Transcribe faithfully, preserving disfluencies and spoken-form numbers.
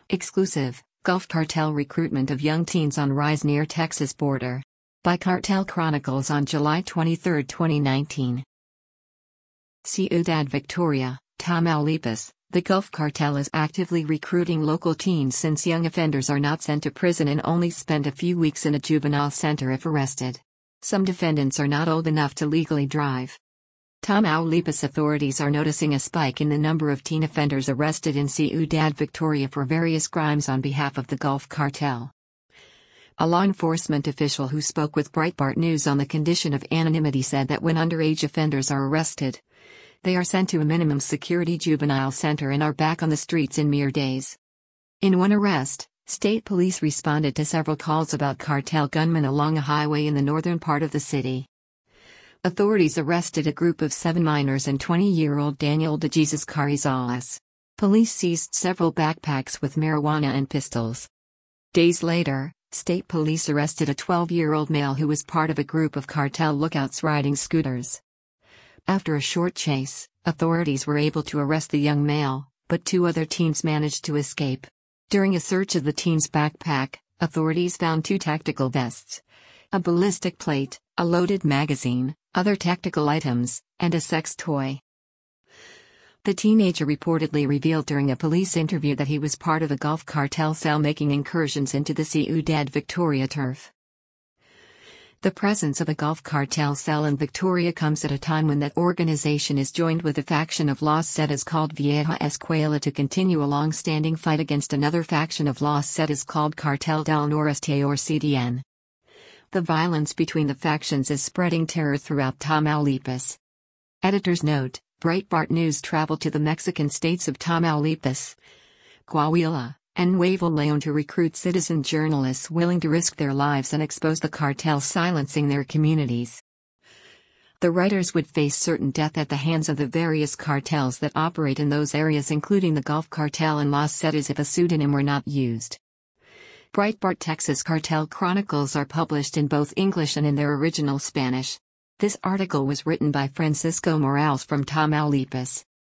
Exclusive, Gulf Cartel recruitment of young teens on rise near Texas border. By Cartel Chronicles on July twenty-third, twenty nineteen. Ciudad Victoria, Tamaulipas. The Gulf Cartel is actively recruiting local teens since young offenders are not sent to prison and only spend a few weeks in a juvenile center if arrested. Some defendants are not old enough to legally drive. Tamaulipas authorities are noticing a spike in the number of teen offenders arrested in Ciudad Victoria for various crimes on behalf of the Gulf Cartel. A law enforcement official who spoke with Breitbart News on the condition of anonymity said that when underage offenders are arrested, they are sent to a minimum security juvenile center and are back on the streets in mere days. In one arrest, state police responded to several calls about cartel gunmen along a highway in the northern part of the city. Authorities arrested a group of seven minors and twenty-year-old Daniel de Jesus Carrizales. Police seized several backpacks with marijuana and pistols. Days later, state police arrested a twelve-year-old male who was part of a group of cartel lookouts riding scooters. After a short chase, authorities were able to arrest the young male, but two other teens managed to escape. During a search of the teen's backpack, authorities found two tactical vests, a ballistic plate, a loaded magazine, other tactical items, and a sex toy. The teenager reportedly revealed during a police interview that he was part of a Gulf Cartel cell making incursions into the Ciudad Victoria turf. The presence of a Gulf Cartel cell in Victoria comes at a time when that organization is joined with a faction of Los Zetas called Vieja Escuela to continue a long-standing fight against another faction of Los Zetas called Cartel del Noreste or C D N. The violence between the factions is spreading terror throughout Tamaulipas. Editor's note: Breitbart News traveled to the Mexican states of Tamaulipas, Coahuila, and Nuevo León to recruit citizen journalists willing to risk their lives and expose the cartel silencing their communities. The writers would face certain death at the hands of the various cartels that operate in those areas, including the Gulf Cartel and Los Zetas, if a pseudonym were not used. Breitbart Texas Cartel Chronicles are published in both English and in their original Spanish. This article was written by Francisco Morales from Tamaulipas.